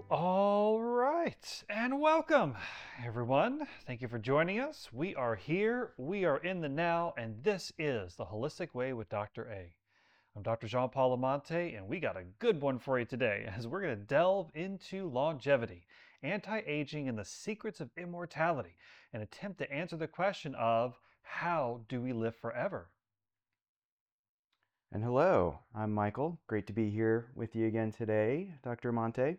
All right, and welcome everyone. Thank you for joining us. We are here, we are in the now, and this is The Holistic Way with Dr. A. I'm Dr. Jean Paul Amante, and we got a good one for you today as we're going to delve into longevity, anti aging, and the secrets of immortality and attempt to answer the question of how do we live forever? And hello, I'm Michael. Great to be here with you again today, Dr. Monte.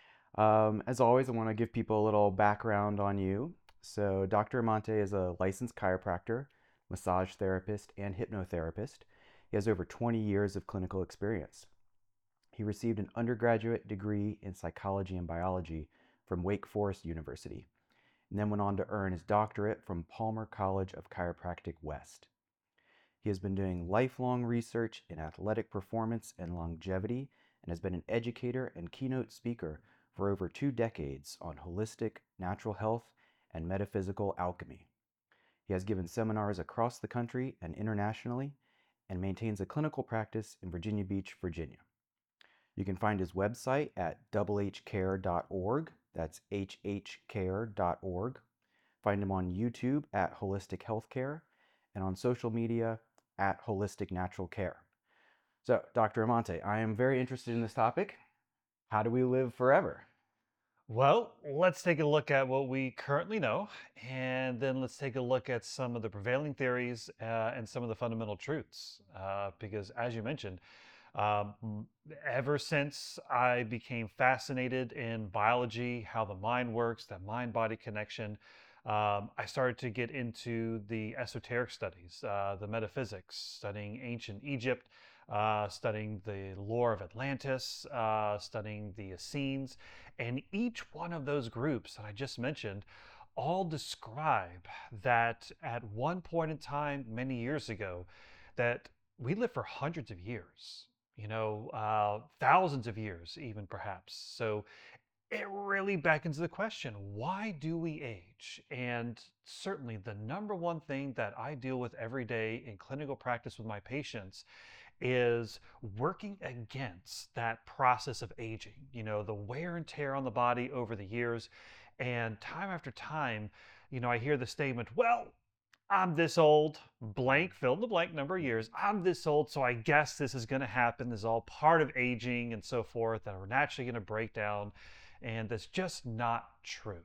As always, I want to give people a little background on you. So, Dr. Monte is a licensed chiropractor, massage therapist, and hypnotherapist. He has over 20 years of clinical experience. He received an undergraduate degree in psychology and biology from Wake Forest University, and then went on to earn his doctorate from Palmer College of Chiropractic West. He has been doing lifelong research in athletic performance and longevity and has been an educator and keynote speaker for over 2 decades on holistic, natural health, and metaphysical alchemy. He has given seminars across the country and internationally and maintains a clinical practice in Virginia Beach, Virginia. You can find his website at hcare.org. That's hhcare.org. Find him on YouTube at Holistic Healthcare and on social media at Holistic Natural Care. So, Dr. Amante, I am very interested in this topic. How do we live forever? Well, let's take a look at what we currently know, and then let's take a look at some of the prevailing theories and some of the fundamental truths. Because, as you mentioned, um, ever since I became fascinated in biology, how the mind works, that mind body connection, I started to get into the esoteric studies, the metaphysics, studying ancient Egypt, studying the lore of Atlantis, studying the Essenes. And each one of those groups that I just mentioned all describe that at one point in time, many years ago, that we lived for hundreds of years, thousands of years, even perhaps. So it really beckons the question, why do we age? And certainly the number one thing that I deal with every day in clinical practice with my patients is working against that process of aging, the wear and tear on the body over the years. And time after time, I hear the statement, well, I'm this old, blank, fill in the blank number of years. I'm this old, so I guess this is going to happen. This is all part of aging and so forth, that we're naturally going to break down. And that's just not true.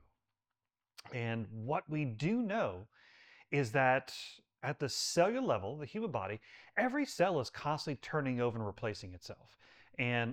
And what we do know is that at the cellular level, the human body, every cell is constantly turning over and replacing itself. And,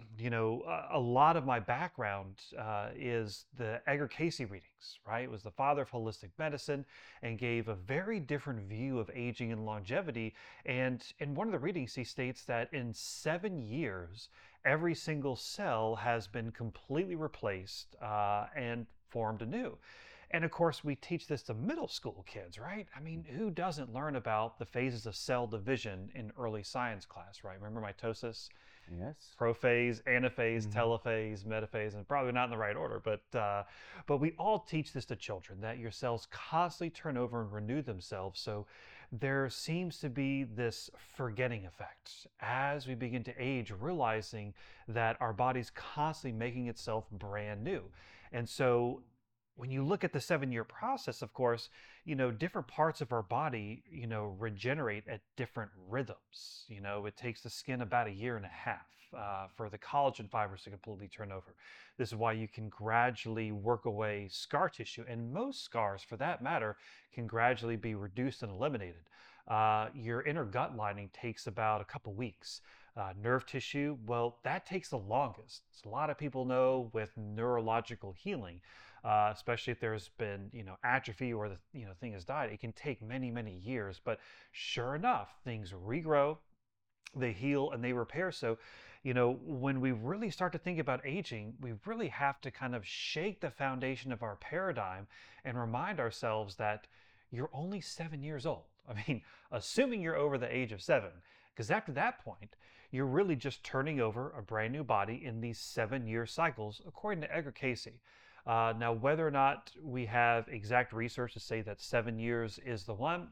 a lot of my background is the Edgar Casey readings, right? It was the father of holistic medicine and gave a very different view of aging and longevity. And in one of the readings, he states that in 7 years, every single cell has been completely replaced and formed anew. And of course, we teach this to middle school kids, right? I mean, who doesn't learn about the phases of cell division in early science class, right? Remember mitosis, Yes. prophase, anaphase, Mhm. telophase, metaphase, and probably not in the right order, but we all teach this to children, that your cells constantly turn over and renew themselves. So there seems to be this forgetting effect as we begin to age, realizing that our body's constantly making itself brand new. And so when you look at the 7 year process, of course, different parts of our body, regenerate at different rhythms. It takes the skin about a year and a half for the collagen fibers to completely turn over. This is why you can gradually work away scar tissue, and most scars, for that matter, can gradually be reduced and eliminated. Your inner gut lining takes about a couple weeks. Nerve tissue, well, that takes the longest. So a lot of people know with neurological healing, especially if there's been atrophy or the thing has died, it can take many years. But sure enough, things regrow, they heal, and they repair. So when we really start to think about aging, we really have to kind of shake the foundation of our paradigm and remind ourselves that you're only 7 years old. I mean, assuming you're over the age of 7, because after that point, you're really just turning over a brand new body in these 7 year cycles, according to Edgar Casey. Now, whether or not we have exact research to say that 7 years is the one,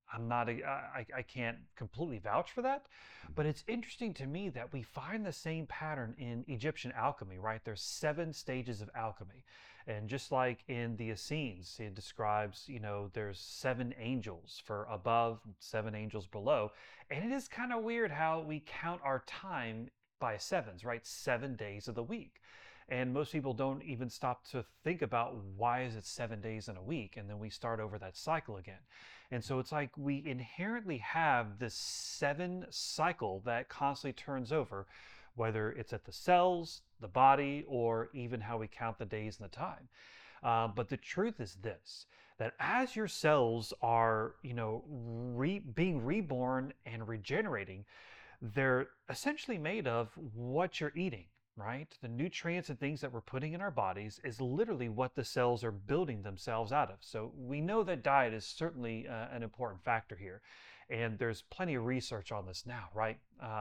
I'm not, I can't completely vouch for that, but it's interesting to me that we find the same pattern in Egyptian alchemy, right? There's 7 stages of alchemy. And just like in the Essenes, it describes, there's 7 angels for above, 7 angels below. And it is kind of weird how we count our time by sevens, right? 7 days of the week. And most people don't even stop to think about why is it 7 days in a week? And then we start over that cycle again. And so it's like we inherently have this 7 cycle that constantly turns over, whether it's at the cells, the body, or even how we count the days and the time. But the truth is this, that as your cells are, being reborn and regenerating, they're essentially made of what you're eating, right? The nutrients and things that we're putting in our bodies is literally what the cells are building themselves out of. So we know that diet is certainly an important factor here. And there's plenty of research on this now, right?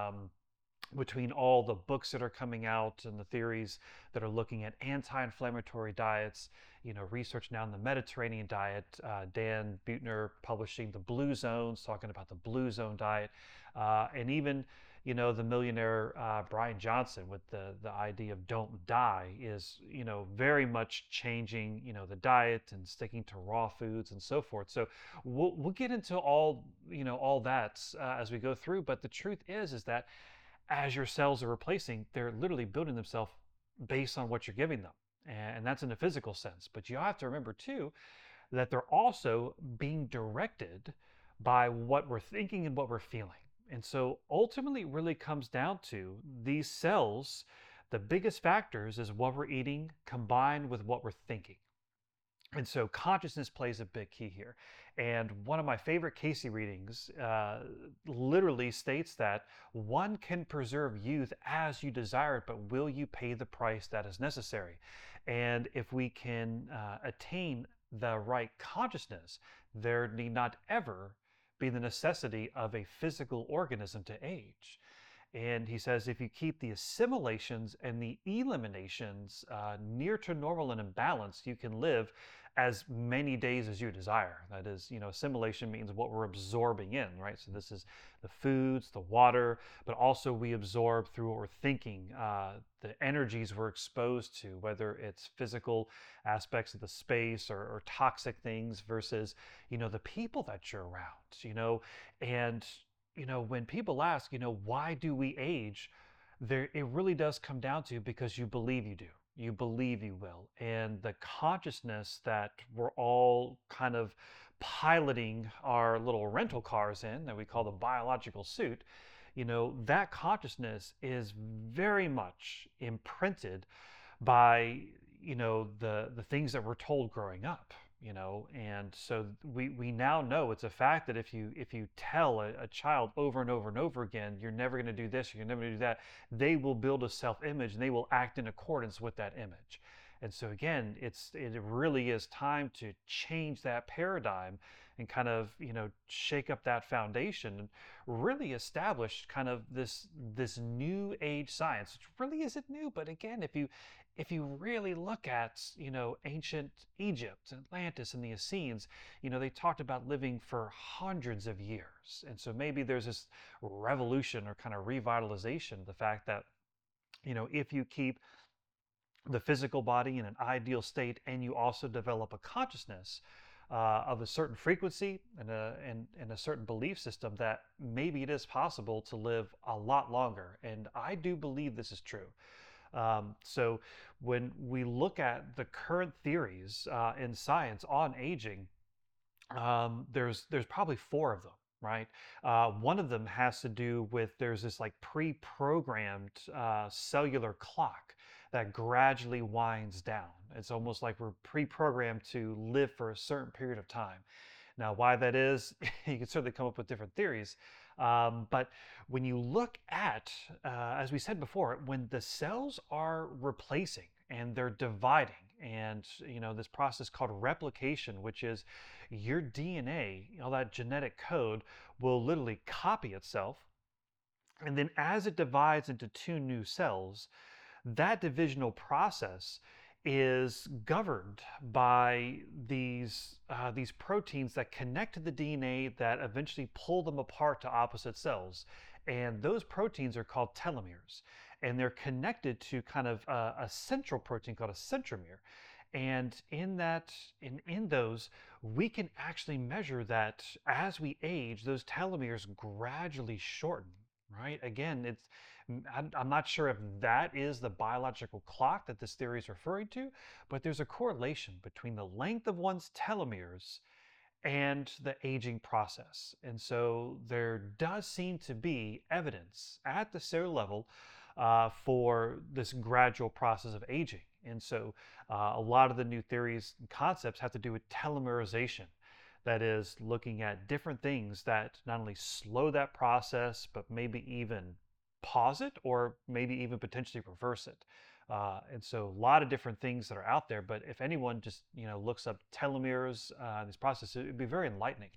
Between all the books that are coming out and the theories that are looking at anti-inflammatory diets, research now in the Mediterranean diet, Dan Buettner publishing the Blue Zones, talking about the Blue Zone diet, and even the millionaire Brian Johnson with the idea of don't die is very much changing the diet and sticking to raw foods and so forth. So we'll get into all that as we go through. But the truth is that as your cells are replacing, they're literally building themselves based on what you're giving them. And that's in a physical sense. But you have to remember, too, that they're also being directed by what we're thinking and what we're feeling. And so ultimately, it really comes down to these cells. The biggest factors is what we're eating combined with what we're thinking. And so consciousness plays a big key here. And one of my favorite Casey readings literally states that one can preserve youth as you desire it, but will you pay the price that is necessary? And if we can attain the right consciousness, there need not ever be the necessity of a physical organism to age. And he says if you keep the assimilations and the eliminations near to normal and in balance, you can live as many days as you desire. That is, assimilation means what we're absorbing in, right? So this is the foods, the water, but also we absorb through what we're thinking, the energies we're exposed to, whether it's physical aspects of the space or toxic things versus, the people that you're around, and when people ask, why do we age? It really does come down to because you believe you do. You believe you will. And the consciousness that we're all kind of piloting our little rental cars in, that we call the biological suit, that consciousness is very much imprinted by, the things that we're told growing up. And so we now know it's a fact that if you tell a child over and over and over again, you're never going to do this, you're never going to do that, they will build a self-image and they will act in accordance with that image. And so again, it really is time to change that paradigm and kind of shake up that foundation and really establish kind of this new age science, which really isn't new. But again, if you really look at, ancient Egypt, Atlantis, and the Essenes, they talked about living for hundreds of years. And so maybe there's this revolution or kind of revitalization, the fact that, if you keep the physical body in an ideal state and you also develop a consciousness of a certain frequency and a certain belief system, that maybe it is possible to live a lot longer. And I do believe this is true. So when we look at the current theories in science on aging, there's probably 4 of them, right? One of them has to do with there's this like pre-programmed cellular clock that gradually winds down. It's almost like we're pre-programmed to live for a certain period of time. Now, why that is, you can certainly come up with different theories. But when you look at, as we said before, when the cells are replacing and they're dividing, and this process called replication, which is your DNA, all that genetic code will literally copy itself. And then as it divides into 2 new cells, that divisional process is governed by these proteins that connect to the DNA that eventually pull them apart to opposite cells, and those proteins are called telomeres, and they're connected to kind of a central protein called a centromere. And in those, we can actually measure that as we age, those telomeres gradually shorten. Right? Again, I'm not sure if that is the biological clock that this theory is referring to, but there's a correlation between the length of one's telomeres and the aging process. And so there does seem to be evidence at the cellular level for this gradual process of aging. And so a lot of the new theories and concepts have to do with telomerization. That is, looking at different things that not only slow that process, but maybe even pause it or maybe even potentially reverse it. And so a lot of different things that are out there. But if anyone just looks up telomeres, this process, it would be very enlightening.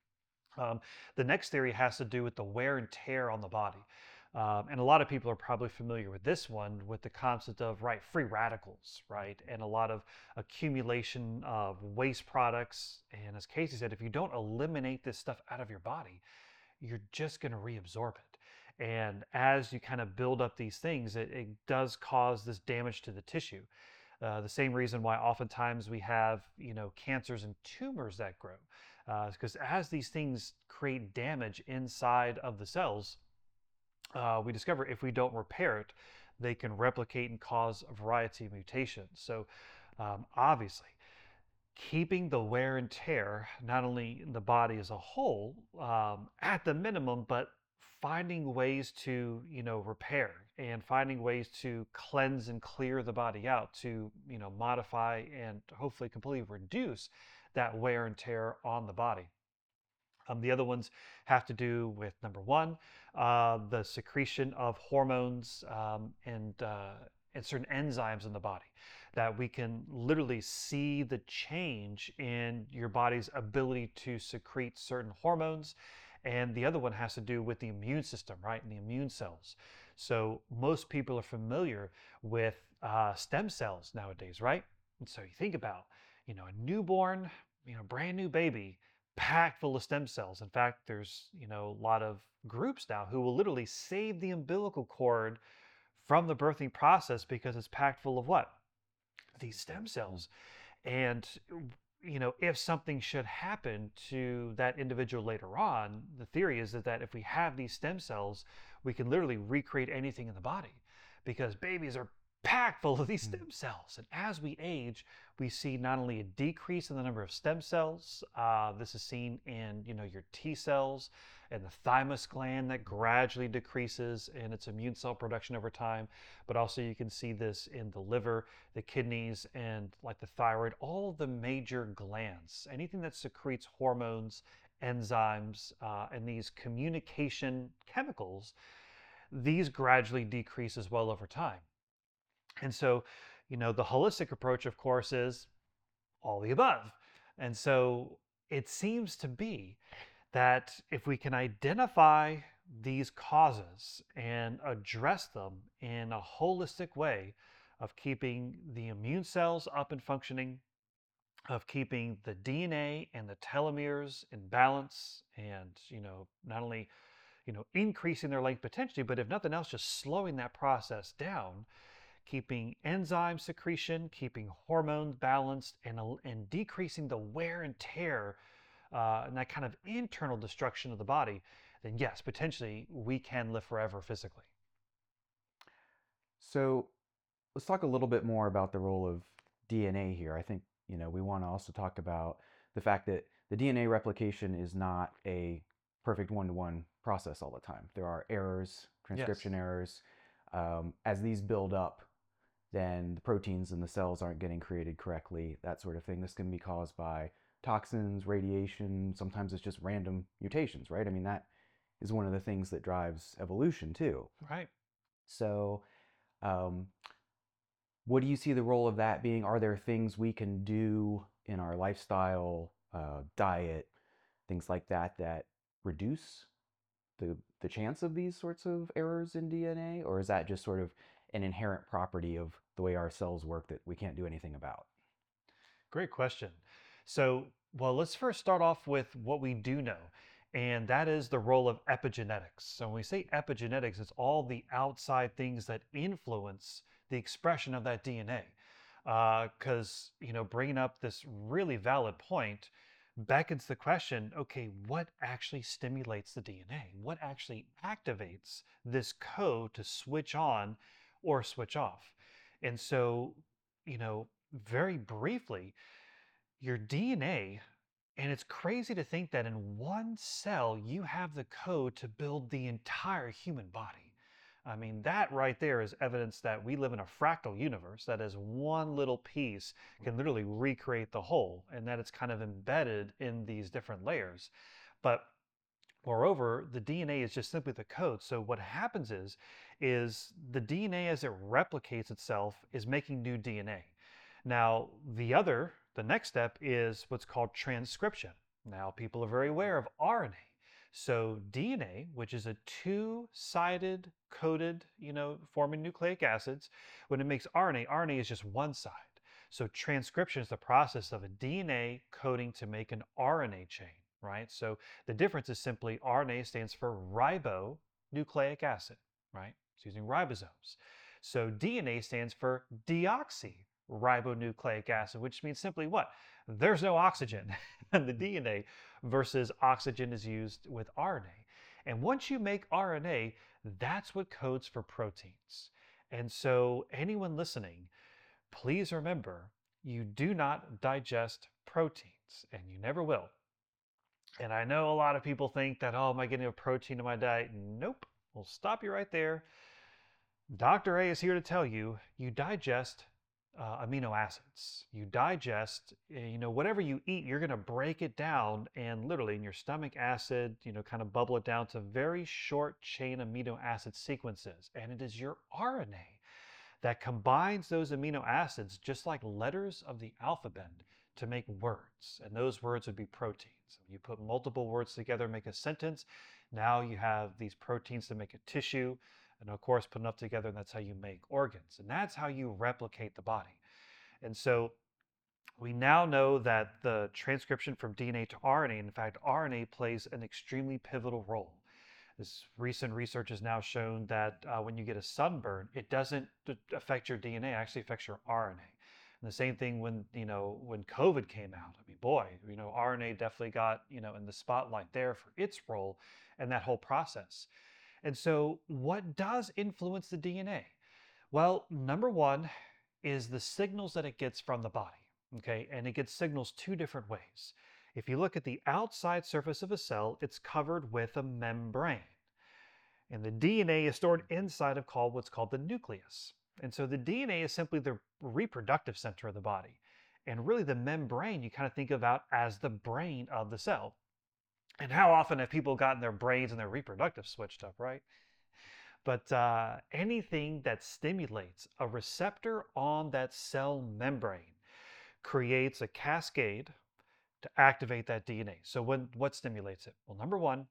The next theory has to do with the wear and tear on the body. And a lot of people are probably familiar with this one, with the concept of, right, free radicals, right? And a lot of accumulation of waste products. And as Casey said, if you don't eliminate this stuff out of your body, you're just going to reabsorb it. And as you kind of build up these things, it does cause this damage to the tissue. The same reason why oftentimes we have, cancers and tumors that grow. Because as these things create damage inside of the cells, we discover if we don't repair it, they can replicate and cause a variety of mutations. So obviously, keeping the wear and tear, not only in the body as a whole, at the minimum, but finding ways to, repair and finding ways to cleanse and clear the body out to, modify and hopefully completely reduce that wear and tear on the body. The other ones have to do with number one, the secretion of hormones and certain enzymes in the body that we can literally see the change in your body's ability to secrete certain hormones. And the other one has to do with the immune system, right? And the immune cells. So most people are familiar with stem cells nowadays, right? And so you think about, a newborn, brand new baby packed full of stem cells. In fact, there's, a lot of groups now who will literally save the umbilical cord from the birthing process because it's packed full of what? These stem cells. And if something should happen to that individual later on, the theory is that if we have these stem cells, we can literally recreate anything in the body because babies are packed full of these stem cells. And as we age, we see not only a decrease in the number of stem cells, this is seen in your T cells and the thymus gland that gradually decreases in its immune cell production over time, but also you can see this in the liver, the kidneys, and like the thyroid, all the major glands, anything that secretes hormones, enzymes, and these communication chemicals, these gradually decrease as well over time. And so, the holistic approach, of course, is all the above. And so it seems to be that if we can identify these causes and address them in a holistic way of keeping the immune cells up and functioning, of keeping the DNA and the telomeres in balance, and not only increasing their length potentially, but if nothing else, just slowing that process down, keeping enzyme secretion, keeping hormones balanced, and decreasing the wear and tear and that kind of internal destruction of the body, then yes, potentially we can live forever physically. So let's talk a little bit more about the role of DNA here. I think, we want to also talk about the fact that the DNA replication is not a perfect one-to-one process all the time. There are errors, transcription Yes. errors. As these build up, then the proteins in the cells aren't getting created correctly, that sort of thing. This can be caused by toxins, radiation. Sometimes it's just random mutations, right? I mean, that is one of the things that drives evolution too. Right. So, um, what do you see the role of that being? Are there things we can do in our lifestyle, diet, things like that, that reduce the chance of these sorts of errors in DNA? Or is that just sort of an inherent property of the way our cells work that we can't do anything about? Great question. So, well, let's first start off with what we do know, and that is the role of epigenetics. So, when we say epigenetics, it's all the outside things that influence the expression of that DNA. Because, bringing up this really valid point beckons the question, okay, what actually stimulates the DNA? What actually activates this code to switch on or switch off? And so, you know, very briefly, your DNA, and it's crazy to think that in one cell you have the code to build the entire human body. I mean, that right there is evidence that we live in a fractal universe, that is one little piece can literally recreate the whole, and that it's kind of embedded in these different layers. But moreover, the DNA is just simply the code. So what happens is the DNA as it replicates itself is making new DNA. Now, the next step is what's called transcription. Now, people are very aware of RNA. So DNA, which is a two-sided coded, forming nucleic acids, when it makes RNA, RNA is just one side. So transcription is the process of a DNA coding to make an RNA chain, right? So the difference is simply RNA stands for ribonucleic acid, right? It's using ribosomes. So DNA stands for deoxyribonucleic acid, which means simply what? There's no oxygen in the DNA versus oxygen is used with RNA. And once you make RNA, that's what codes for proteins. And so anyone listening, please remember, you do not digest proteins, and you never will. And I know a lot of people think that, oh, am I getting a protein in my diet? Nope. We'll stop you right there. Dr. A is here to tell you, you digest amino acids. You digest, whatever you eat, you're going to break it down and literally in your stomach acid, kind of bubble it down to very short chain amino acid sequences. And it is your RNA that combines those amino acids just like letters of the alphabet to make words. And those words would be proteins. You put multiple words together, make a sentence. Now you have these proteins to make a tissue. And of course, put enough together, and that's how you make organs. And that's how you replicate the body. And so we now know that the transcription from DNA to RNA, in fact, RNA plays an extremely pivotal role. This recent research has now shown that when you get a sunburn, it doesn't affect your DNA, it actually affects your RNA. And the same thing when COVID came out. I mean, boy, RNA definitely got, in the spotlight there for its role in that whole process. And so what does influence the DNA? Well, number one is the signals that it gets from the body. Okay, and it gets signals two different ways. If you look at the outside surface of a cell, it's covered with a membrane. And the DNA is stored inside of what's called the nucleus. And so the DNA is simply the reproductive center of the body. And really the membrane you kind of think about as the brain of the cell. And how often have people gotten their brains and their reproductive switched up, right? But anything that stimulates a receptor on that cell membrane creates a cascade to activate that DNA. So what stimulates it? Well, number one,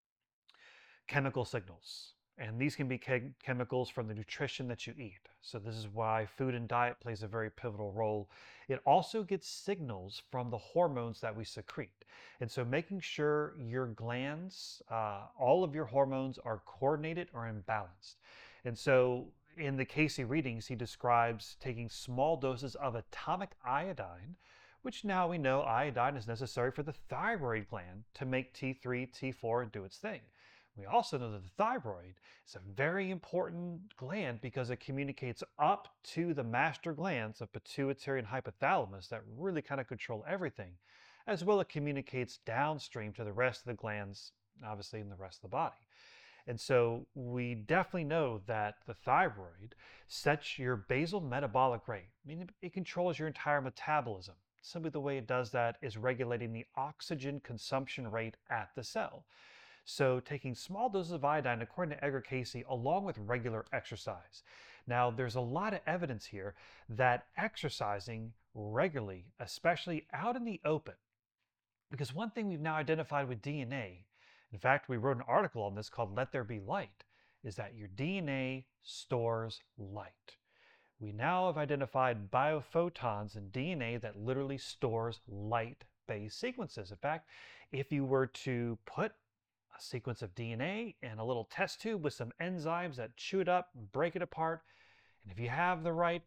chemical signals. And these can be chemicals from the nutrition that you eat. So this is why food and diet plays a very pivotal role. It also gets signals from the hormones that we secrete. And so making sure your glands, all of your hormones are coordinated or imbalanced. And so in the Casey readings, he describes taking small doses of atomic iodine, which now we know iodine is necessary for the thyroid gland to make T3, T4 and do its thing. We also know that the thyroid is a very important gland because it communicates up to the master glands of pituitary and hypothalamus that really kind of control everything, as well as it communicates downstream to the rest of the glands, obviously in the rest of the body. And so we definitely know that the thyroid sets your basal metabolic rate, meaning it controls your entire metabolism. Simply the way it does that is regulating the oxygen consumption rate at the cell. So taking small doses of iodine, according to Edgar Casey, along with regular exercise. Now, there's a lot of evidence here that exercising regularly, especially out in the open, because one thing we've now identified with DNA, in fact, we wrote an article on this called Let There Be Light, is that your DNA stores light. We now have identified biophotons in DNA that literally stores light-based sequences. In fact, if you were to put a sequence of DNA in a little test tube with some enzymes that chew it up, break it apart, and if you have the right,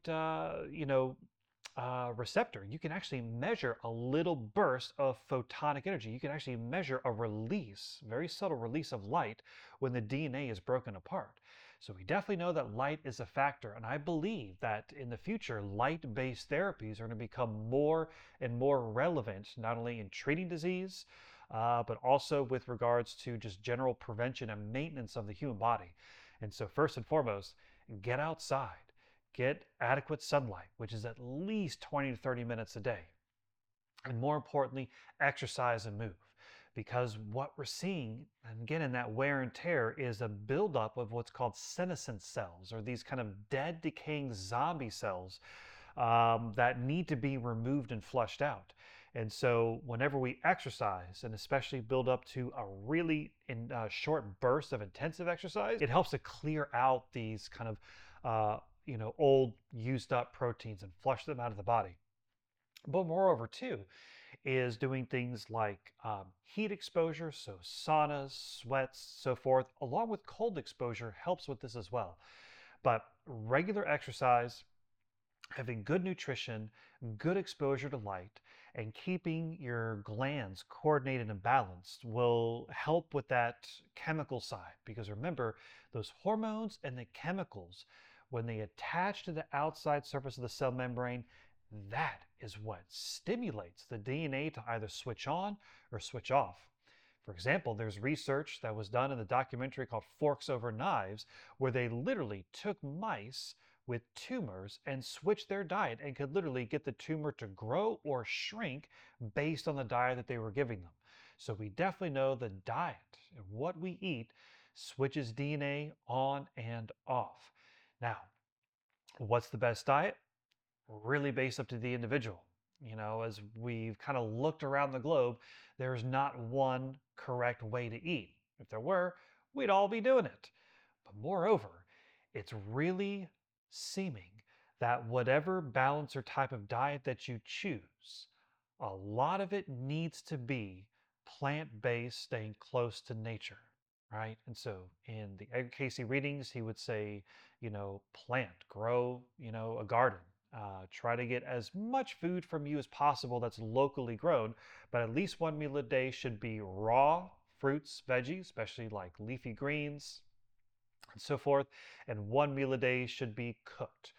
receptor, you can actually measure a little burst of photonic energy. You can actually measure a release, very subtle release of light when the DNA is broken apart. So we definitely know that light is a factor, and I believe that in the future, light-based therapies are going to become more and more relevant, not only in treating disease, but also with regards to just general prevention and maintenance of the human body. And so first and foremost, get outside. Get adequate sunlight, which is at least 20 to 30 minutes a day. And more importantly, exercise and move. Because what we're seeing, and again in that wear and tear, is a buildup of what's called senescent cells, or these kind of dead, decaying zombie cells that need to be removed and flushed out. And so whenever we exercise, and especially build up to a really short burst of intensive exercise, it helps to clear out these kind of old used up proteins and flush them out of the body. But moreover too, is doing things like heat exposure, so saunas, sweats, so forth, along with cold exposure helps with this as well. But regular exercise, having good nutrition, good exposure to light, and keeping your glands coordinated and balanced will help with that chemical side. Because remember, those hormones and the chemicals, when they attach to the outside surface of the cell membrane, that is what stimulates the DNA to either switch on or switch off. For example, there's research that was done in the documentary called Forks Over Knives, where they literally took mice with tumors and switched their diet and could literally get the tumor to grow or shrink based on the diet that they were giving them. So we definitely know the diet and what we eat switches DNA on and off. Now, what's the best diet? Really based up to the individual. As we've kind of looked around the globe, there's not one correct way to eat. If there were, we'd all be doing it. But moreover, it's really seeming that whatever balance or type of diet that you choose, a lot of it needs to be plant-based, staying close to nature, right? And so in the Edgar Casey readings, he would say, plant, grow, a garden. Try to get as much food from you as possible that's locally grown, but at least one meal a day should be raw fruits, veggies, especially like leafy greens, and so forth. And one meal a day should be cooked.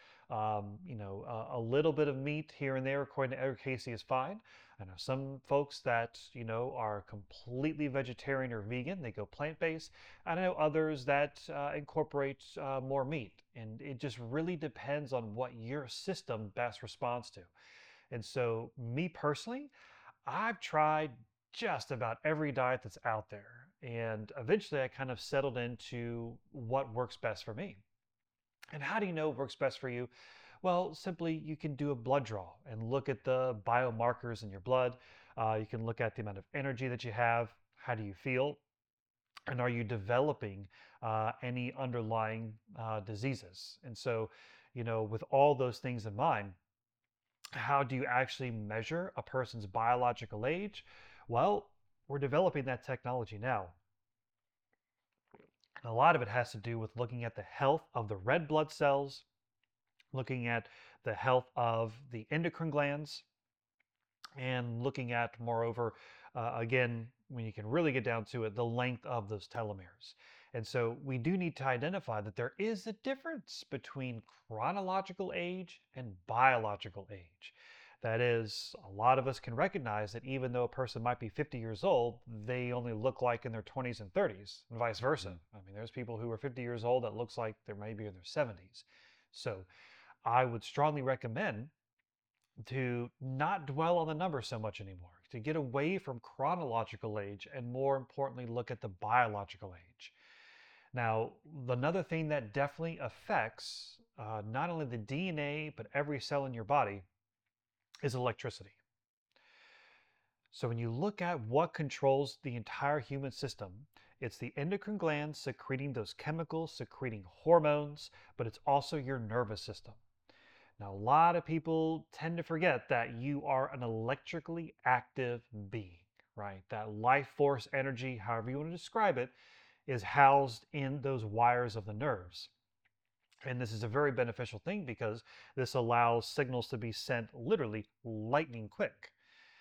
A little bit of meat here and there, according to Edgar Casey, is fine. I know some folks that, are completely vegetarian or vegan, they go plant-based. I know others that incorporate more meat. And it just really depends on what your system best responds to. And so, me personally, I've tried just about every diet that's out there. And eventually I kind of settled into what works best for me. And how do you know what works best for you? Well, simply you can do a blood draw and look at the biomarkers in your blood. You can look at the amount of energy that you have. How do you feel? And are you developing any underlying diseases? And so, with all those things in mind, how do you actually measure a person's biological age? Well, we're developing that technology now. And a lot of it has to do with looking at the health of the red blood cells, looking at the health of the endocrine glands, and looking at, moreover, again, when you can really get down to it, the length of those telomeres. And so we do need to identify that there is a difference between chronological age and biological age. That is, a lot of us can recognize that even though a person might be 50 years old, they only look like in their 20s and 30s, and vice versa. I mean, there's people who are 50 years old that looks like they're maybe in their 70s. So I would strongly recommend to not dwell on the number so much anymore, to get away from chronological age and more importantly, look at the biological age. Now, another thing that definitely affects not only the DNA, but every cell in your body is electricity. So when you look at what controls the entire human system, It's the endocrine glands secreting those chemicals, secreting hormones, but it's also your nervous system. Now, a lot of people tend to forget that you are an electrically active being, right? That life force energy, however you want to describe it, is housed in those wires of the nerves. And this is a very beneficial thing because this allows signals to be sent literally lightning quick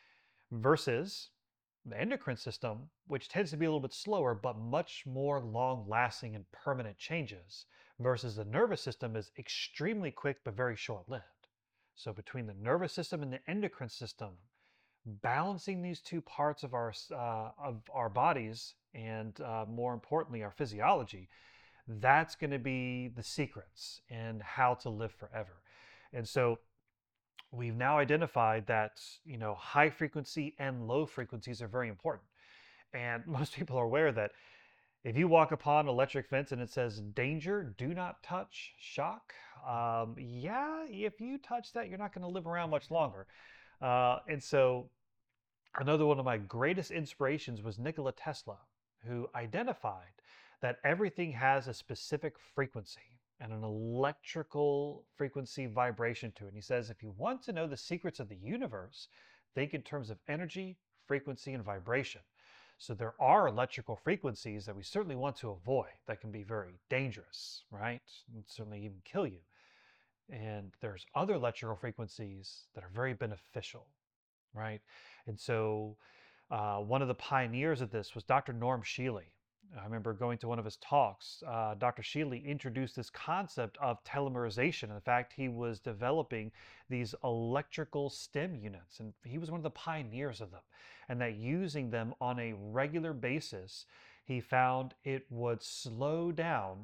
versus the endocrine system, which tends to be a little bit slower, but much more long lasting and permanent changes, versus the nervous system is extremely quick but very short lived. So, between the nervous system and the endocrine system, balancing these two parts of our bodies and more importantly, our physiology, that's going to be the secrets and how to live forever. And so, we've now identified that high frequency and low frequencies are very important, and most people are aware that if you walk upon an electric fence and it says danger, do not touch, shock, yeah, if you touch that, you're not going to live around much longer. And so another one of my greatest inspirations was Nikola Tesla, who identified that everything has a specific frequency and an electrical frequency vibration to it. And he says, if you want to know the secrets of the universe, think in terms of energy, frequency, and vibration. So there are electrical frequencies that we certainly want to avoid that can be very dangerous, right? And certainly even kill you. And there's other electrical frequencies that are very beneficial, right? And so one of the pioneers of this was Dr. Norm Shealy. I remember going to one of his talks. Dr. Shealy introduced this concept of telomerization. In fact, he was developing these electrical stem units, and he was one of the pioneers of them. And that using them on a regular basis, he found it would slow down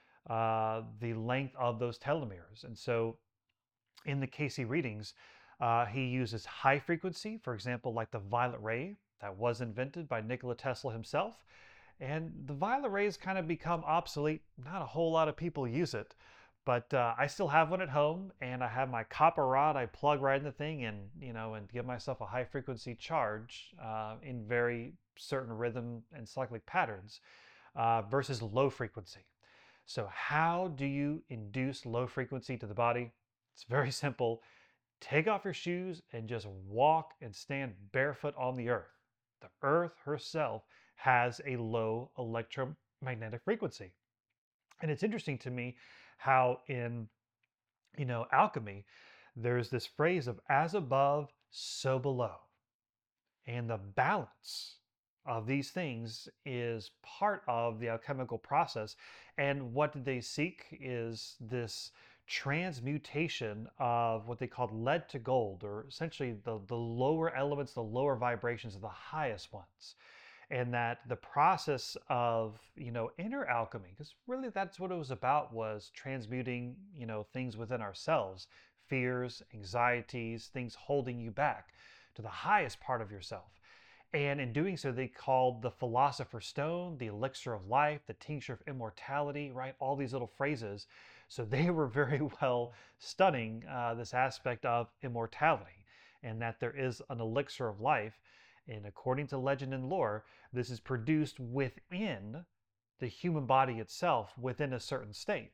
the length of those telomeres. And so in the KC readings, he uses high frequency, for example, like the violet ray that was invented by Nikola Tesla himself. And the violet ray has kind of become obsolete. Not a whole lot of people use it, but I still have one at home, and I have my copper rod. I plug right in the thing, and and give myself a high frequency charge in very certain rhythm and cyclic patterns versus low frequency. So, how do you induce low frequency to the body? It's very simple. Take off your shoes and just walk and stand barefoot on the earth. The earth herself has a low electromagnetic frequency. And it's interesting to me how in, alchemy, there's this phrase of as above, so below. And the balance of these things is part of the alchemical process. And what did they seek is this transmutation of what they called lead to gold, or essentially the lower elements, the lower vibrations of the highest ones. And that the process of, inner alchemy, because really that's what it was about, was transmuting, things within ourselves, fears, anxieties, things holding you back to the highest part of yourself. And in doing so, they called the Philosopher's Stone, the elixir of life, the tincture of immortality, right? All these little phrases. So they were very well studying this aspect of immortality, and that there is an elixir of life. And according to legend and lore, this is produced within the human body itself within a certain state.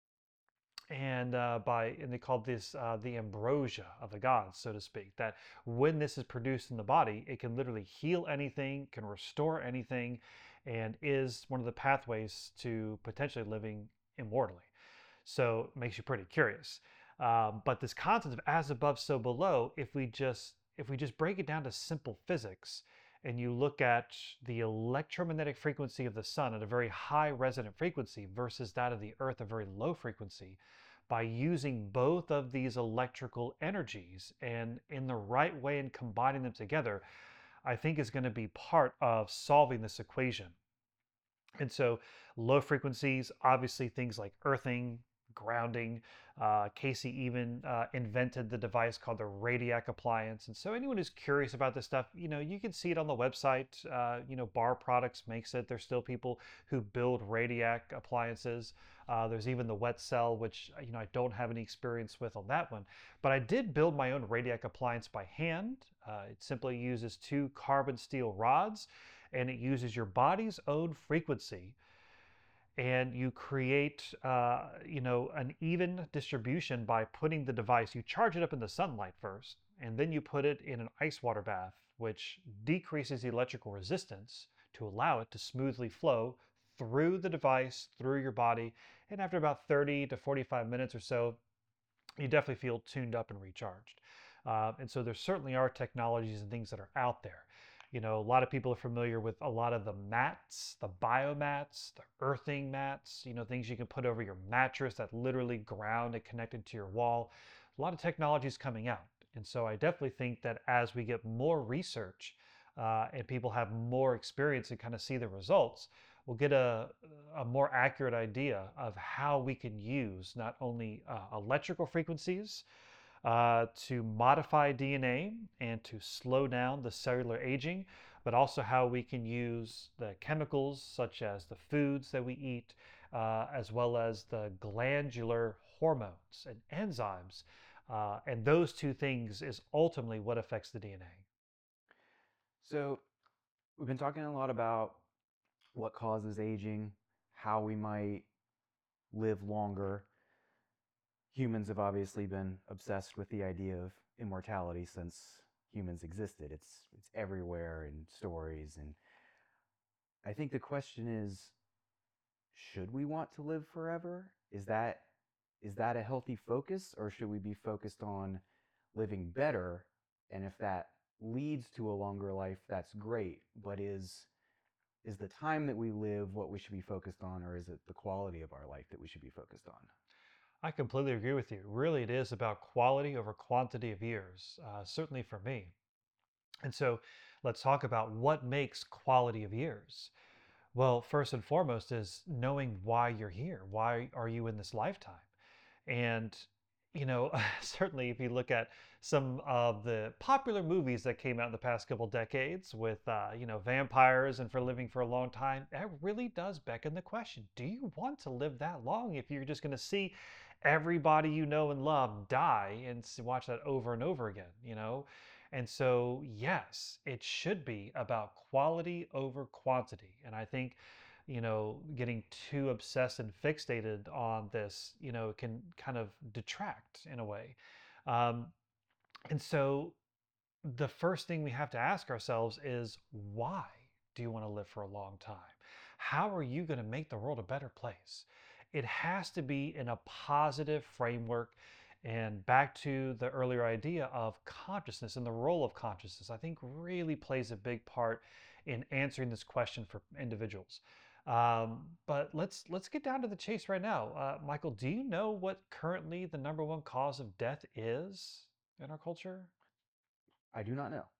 And they called this the ambrosia of the gods, so to speak. That when this is produced in the body, it can literally heal anything, can restore anything, and is one of the pathways to potentially living immortally. So it makes you pretty curious. But this concept of as above, so below, if we just break it down to simple physics, and you look at the electromagnetic frequency of the sun at a very high resonant frequency versus that of the earth, a very low frequency, by using both of these electrical energies and in the right way and combining them together, I think is going to be part of solving this equation. And so low frequencies, obviously things like earthing, grounding. Casey even invented the device called the Radiac appliance. And so anyone who's curious about this stuff, you can see it on the website. Bar Products makes it. There's still people who build Radiac appliances. There's even the Wet Cell, which I don't have any experience with on that one. But I did build my own Radiac appliance by hand. It simply uses two carbon steel rods, and it uses your body's own frequency, and you create an even distribution by putting the device, you charge it up in the sunlight first, and then you put it in an ice water bath, which decreases the electrical resistance to allow it to smoothly flow through the device, through your body. And after about 30 to 45 minutes or so, you definitely feel tuned up and recharged. And so there certainly are technologies and things that are out there. A lot of people are familiar with a lot of the mats, the biomats, the earthing mats, things you can put over your mattress that literally ground and connected to your wall. A lot of technology is coming out. And so I definitely think that as we get more research and people have more experience and kind of see the results, we'll get a more accurate idea of how we can use not only electrical frequencies to modify DNA and to slow down the cellular aging, but also how we can use the chemicals such as the foods that we eat, as well as the glandular hormones and enzymes. And those two things is ultimately what affects the DNA. So, we've been talking a lot about what causes aging, how we might live longer. Humans have obviously been obsessed with the idea of immortality since humans existed. It's everywhere in stories, and I think the question is, should we want to live forever? Is that a healthy focus, or should we be focused on living better? And if that leads to a longer life, that's great. But is the time that we live what we should be focused on, or is it the quality of our life that we should be focused on? I completely agree with you. Really, it is about quality over quantity of years, certainly for me. And so let's talk about what makes quality of years. Well, first and foremost is knowing why you're here. Why are you in this lifetime? And, certainly if you look at some of the popular movies that came out in the past couple decades with, vampires and for living for a long time, that really does beckon the question, do you want to live that long if you're just going to see everybody you know and love die and watch that over and over again? And so, yes, it should be about quality over quantity. And I think getting too obsessed and fixated on this, can kind of detract in a way. Um, and so the first thing we have to ask ourselves is, why do you want to live for a long time? How are you going to make the world a better place? It has to be in a positive framework. And back to the earlier idea of consciousness and the role of consciousness, I think really plays a big part in answering this question for individuals. But let's get down to the chase right now. Michael, do you know what currently the number one cause of death is in our culture? I do not know.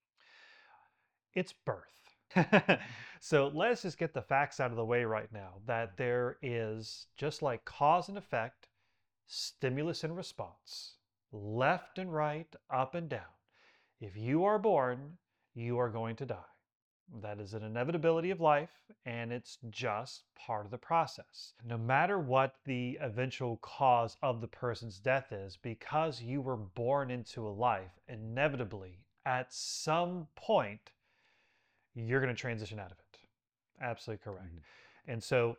It's birth. So let's just get the facts out of the way right now that there is, just like cause and effect, stimulus and response, left and right, up and down. If you are born, you are going to die. That is an inevitability of life, and it's just part of the process. No matter what the eventual cause of the person's death is, because you were born into a life, inevitably, at some point, you're going to transition out of it. Absolutely correct. Mm-hmm. And so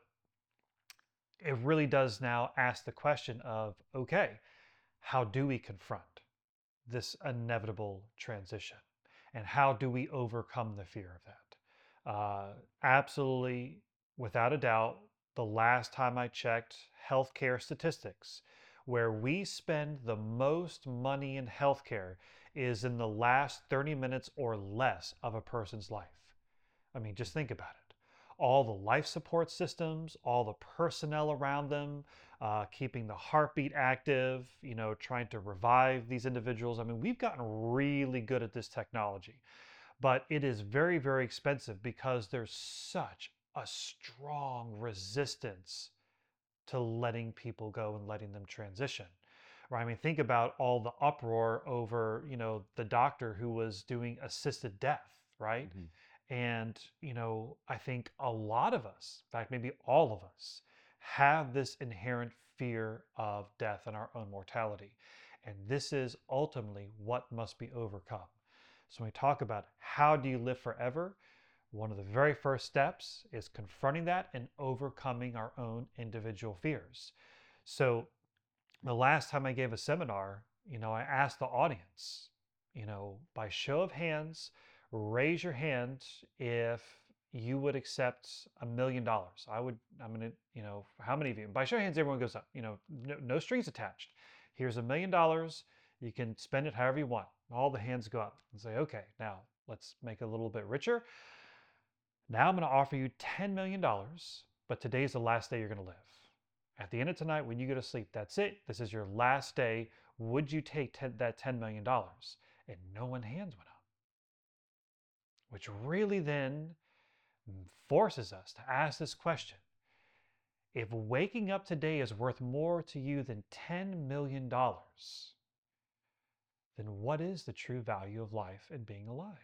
it really does now ask the question of, okay, how do we confront this inevitable transition? And how do we overcome the fear of that? Absolutely, without a doubt, the last time I checked healthcare statistics, where we spend the most money in healthcare is in the last 30 minutes or less of a person's life. I mean, just think about it. All the life support systems, all the personnel around them, keeping the heartbeat active, trying to revive these individuals. I mean, we've gotten really good at this technology, but it is very, very expensive because there's such a strong resistance to letting people go and letting them transition. Right? I mean, think about all the uproar over, the doctor who was doing assisted death, right? Mm-hmm. And, I think a lot of us, in fact, maybe all of us, have this inherent fear of death and our own mortality. And this is ultimately what must be overcome. So when we talk about how do you live forever, One of the very first steps is confronting that and overcoming our own individual fears. So, the last time I gave a seminar, I asked the audience, by show of hands, raise your hand if you would accept $1 million. I'm going to, how many of you? By show of hands, everyone goes up, no strings attached. Here's $1 million. You can spend it however you want. All the hands go up and say, okay, now let's make it a little bit richer. Now I'm going to offer you $10 million, but today's the last day you're going to live. At the end of tonight, when you go to sleep, that's it. This is your last day. Would you take that $10 million? And no one hands went up, which really then forces us to ask this question. If waking up today is worth more to you than $10 million, then what is the true value of life and being alive?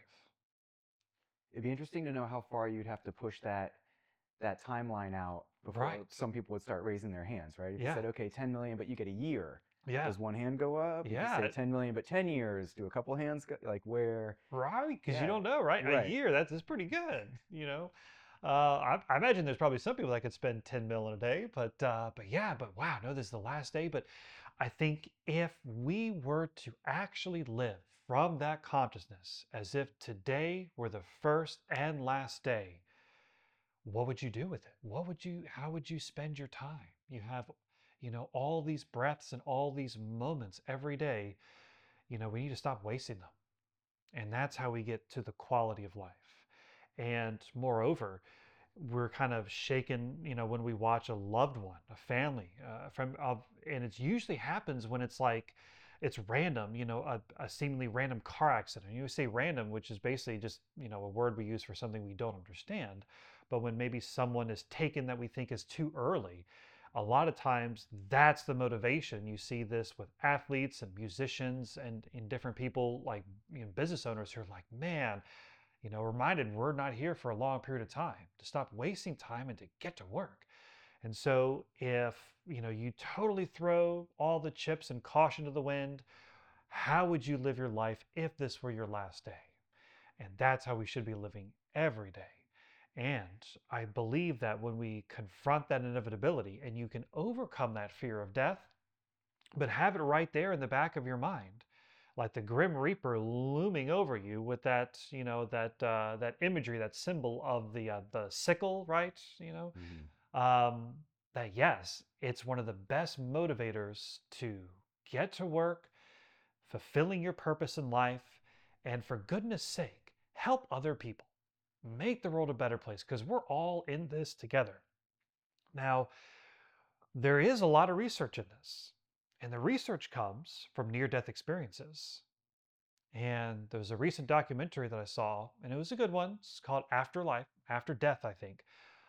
It'd be interesting to know how far you'd have to push that timeline out before Right. some people would start raising their hands, right? If you Yeah. said, okay, 10 million, but you get a year, Yeah. does one hand go up? If you Yeah. say 10 million, but 10 years, do a couple hands go, like where? Right, because you Yeah. don't know, right? A Right. year, that's pretty good. I imagine there's probably some people that could spend 10 mil in a day, but wow, no, this is the last day. But I think if we were to actually live from that consciousness as if today were the first and last day, what would you do with it? How would you spend your time? You have, all these breaths and all these moments every day. We need to stop wasting them. And that's how we get to the quality of life. And moreover, we're kind of shaken, when we watch a loved one, a family, and it usually happens when it's random, a seemingly random car accident. You say random, which is basically just, a word we use for something we don't understand. But when maybe someone is taken that we think is too early, a lot of times that's the motivation. You see this with athletes and musicians and in different people like business owners who are like, man, reminded we're not here for a long period of time, to stop wasting time and to get to work. And so if you totally throw all the chips and caution to the wind, how would you live your life if this were your last day? And that's how we should be living every day. And I believe that when we confront that inevitability and you can overcome that fear of death, but have it right there in the back of your mind, like the Grim Reaper looming over you with that, that imagery, that symbol of the sickle, right? Um, that yes, it's one of the best motivators to get to work, fulfilling your purpose in life, and for goodness sake, help other people, make the world a better place, because we're all in this together. Now, there is a lot of research in this, and the research comes from near-death experiences. And there's a recent documentary that I saw, and it was a good one. It's called Afterlife, After Death, I think.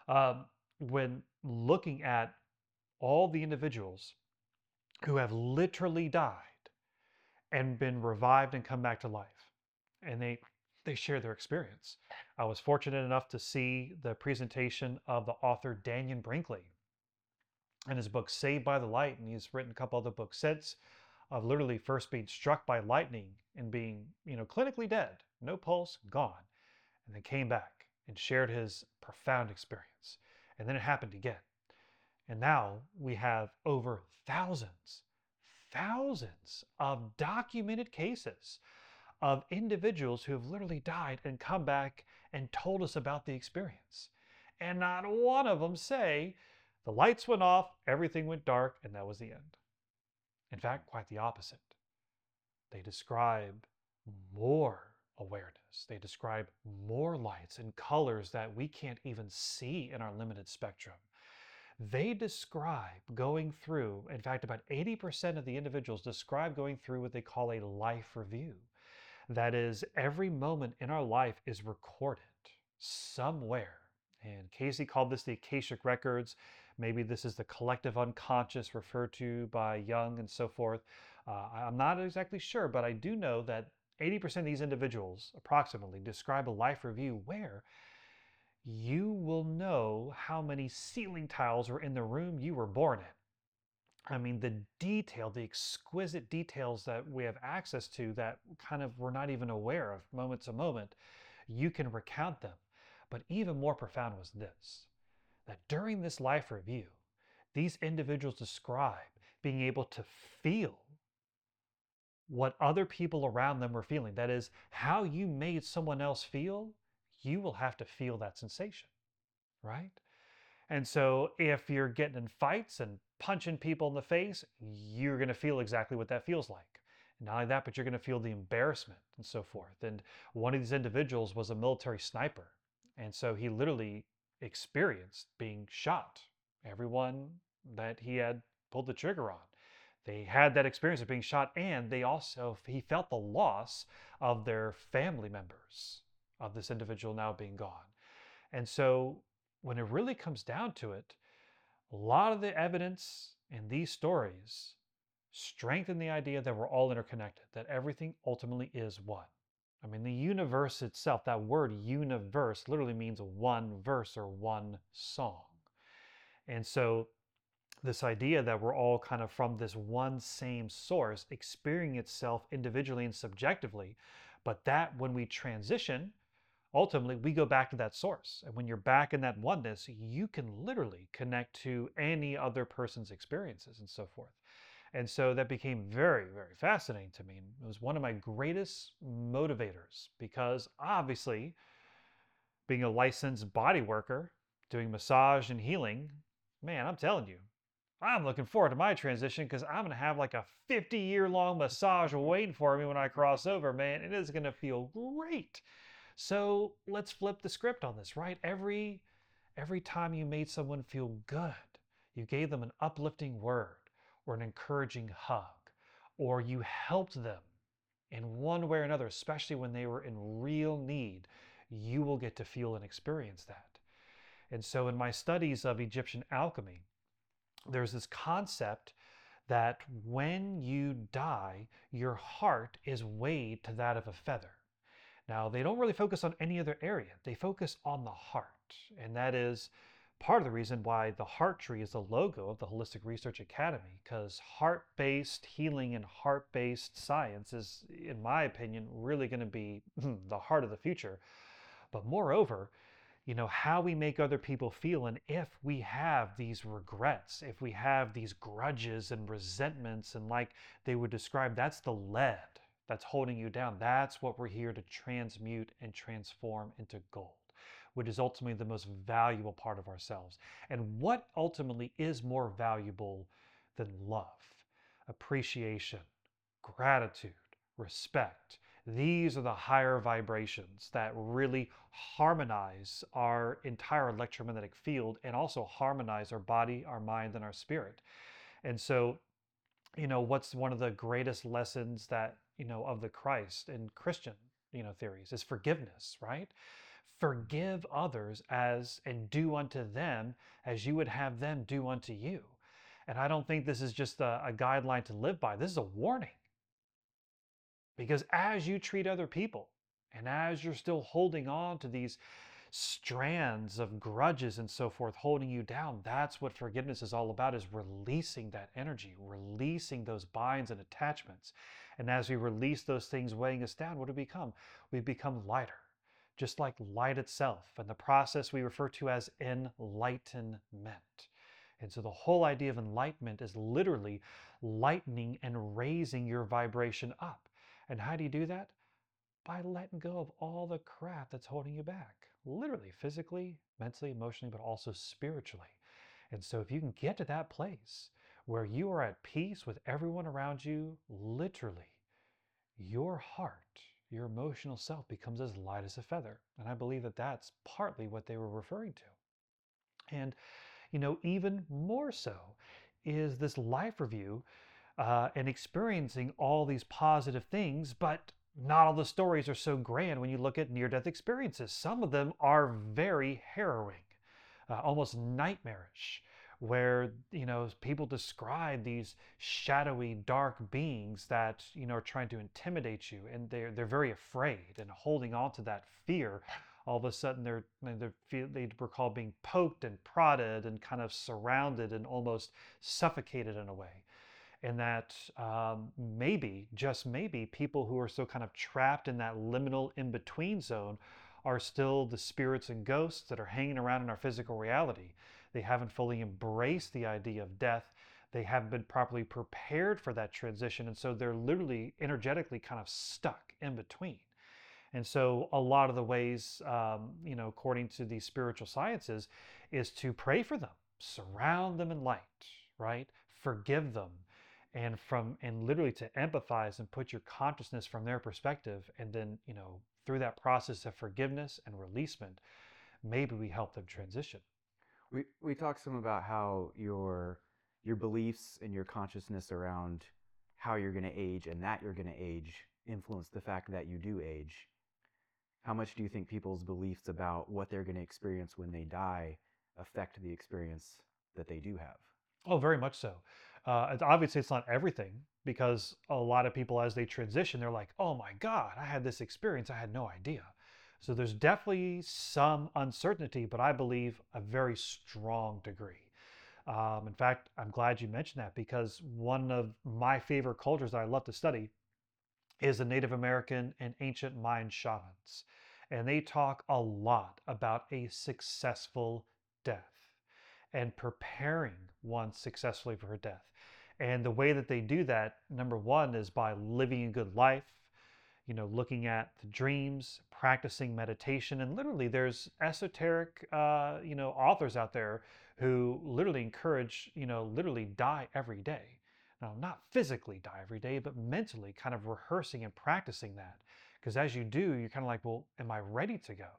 When looking at all the individuals who have literally died and been revived and come back to life, and they share their experience. I was fortunate enough to see the presentation of the author Daniel Brinkley and his book Saved by the Light, and he's written a couple other books since, of literally first being struck by lightning and being, clinically dead, no pulse, gone, and then came back and shared his profound experience. And then it happened again. And now we have over thousands of documented cases of individuals who have literally died and come back and told us about the experience. And not one of them say, the lights went off, everything went dark, and that was the end. In fact, quite the opposite. They describe more awareness. They describe more lights and colors that we can't even see in our limited spectrum. They describe going through, in fact, about 80% of the individuals describe going through what they call a life review. That is, every moment in our life is recorded somewhere. And Casey called this the Akashic Records. Maybe this is the collective unconscious referred to by Jung and so forth. I'm not exactly sure, but I do know that 80% of these individuals approximately describe a life review where you will know how many ceiling tiles were in the room you were born in. I mean, the detail, the exquisite details that we have access to that kind of we're not even aware of moment to moment, you can recount them. But even more profound was this, that during this life review, these individuals describe being able to feel what other people around them were feeling. That is, how you made someone else feel, you will have to feel that sensation, right? And so if you're getting in fights and punching people in the face, you're going to feel exactly what that feels like. Not only that, but you're going to feel the embarrassment and so forth. And one of these individuals was a military sniper. And so he literally experienced being shot. Everyone that he had pulled the trigger on, they had that experience of being shot, and he felt the loss of their family members of this individual now being gone. And so when it really comes down to it, a lot of the evidence in these stories strengthen the idea that we're all interconnected, that everything ultimately is one. I mean, the universe itself, that word universe literally means one verse or one song. And so this idea that we're all kind of from this one same source, experiencing itself individually and subjectively, but that when we transition, ultimately we go back to that source. And when you're back in that oneness, you can literally connect to any other person's experiences and so forth. And so that became very, very fascinating to me. It was one of my greatest motivators because obviously, being a licensed body worker, doing massage and healing, man, I'm telling you, I'm looking forward to my transition because I'm going to have like a 50-year-long massage waiting for me when I cross over, man. It is going to feel great. So let's flip the script on this, right? Every time you made someone feel good, you gave them an uplifting word or an encouraging hug, or you helped them in one way or another, especially when they were in real need, you will get to feel and experience that. And so in my studies of Egyptian alchemy, there's this concept that when you die, your heart is weighed to that of a feather. Now, they don't really focus on any other area. They focus on the heart. And that is part of the reason why the heart tree is the logo of the Holistic Research Academy, because heart-based healing and heart-based science is, in my opinion, really going to be the heart of the future. But moreover, how we make other people feel, and if we have these regrets, if we have these grudges and resentments, and like they would describe, that's the lead that's holding you down. That's what we're here to transmute and transform into gold, which is ultimately the most valuable part of ourselves. And what ultimately is more valuable than love, appreciation, gratitude, respect? These are the higher vibrations that really harmonize our entire electromagnetic field and also harmonize our body, our mind, and our spirit. And so, what's one of the greatest lessons that, of the Christ and Christian, theories is forgiveness, right? Forgive others and do unto them as you would have them do unto you. And I don't think this is just a guideline to live by. This is a warning. Because as you treat other people, and as you're still holding on to these strands of grudges and so forth holding you down, that's what forgiveness is all about, is releasing that energy, releasing those binds and attachments. And as we release those things weighing us down, what do we become? We become lighter, just like light itself, and the process we refer to as enlightenment. And so the whole idea of enlightenment is literally lightening and raising your vibration up. And how do you do that? By letting go of all the crap that's holding you back. Literally, physically, mentally, emotionally, but also spiritually. And so if you can get to that place where you are at peace with everyone around you, literally, your heart, your emotional self becomes as light as a feather. And I believe that that's partly what they were referring to. And, even more so is this life review and experiencing all these positive things, but not all the stories are so grand when you look at near-death experiences. Some of them are very harrowing, almost nightmarish, where people describe these shadowy, dark beings that are trying to intimidate you, and they're very afraid and holding on to that fear. All of a sudden, they recall being poked and prodded and kind of surrounded and almost suffocated in a way. And that maybe, just maybe, people who are so kind of trapped in that liminal in-between zone are still the spirits and ghosts that are hanging around in our physical reality. They haven't fully embraced the idea of death. They haven't been properly prepared for that transition. And so they're literally energetically kind of stuck in between. And so a lot of the ways, according to these spiritual sciences, is to pray for them, surround them in light, right? Forgive them, and literally to empathize and put your consciousness from their perspective, and then through that process of forgiveness and releasement, maybe we help them transition. We talked some about how your beliefs and your consciousness around how you're going to age and that you're going to age influence the fact that you do age. How much do you think people's beliefs about what they're going to experience when they die affect the experience that they do have? Oh, very much so. Obviously, it's not everything, because a lot of people, as they transition, they're like, oh my God, I had this experience. I had no idea. So there's definitely some uncertainty, but I believe a very strong degree. In fact, I'm glad you mentioned that, because one of my favorite cultures that I love to study is the Native American and ancient Mayan shamans. And they talk a lot about a successful death and preparing one successfully for her death. And the way that they do that, number one, is by living a good life, looking at the dreams, practicing meditation. And literally, there's esoteric, authors out there who literally encourage, literally die every day. Now, not physically die every day, but mentally kind of rehearsing and practicing that. Because as you do, you're kind of like, well, am I ready to go?